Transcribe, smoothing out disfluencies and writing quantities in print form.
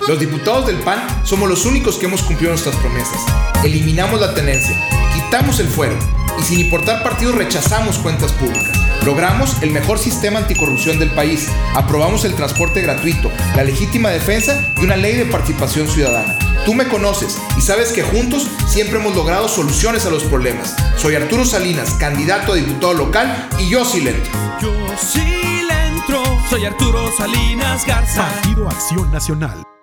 Los diputados del PAN somos los únicos que hemos cumplido nuestras promesas. Eliminamos la tenencia, quitamos el fuero y sin importar partidos rechazamos cuentas públicas. Logramos el mejor sistema anticorrupción del país, aprobamos el transporte gratuito, la legítima defensa y una ley de participación ciudadana. Tú me conoces y sabes que juntos siempre hemos logrado soluciones a los problemas. Soy Arturo Salinas, candidato a diputado local y yo sí le entro. Yo sí le entro. Soy Arturo Salinas Garza. Partido Acción Nacional.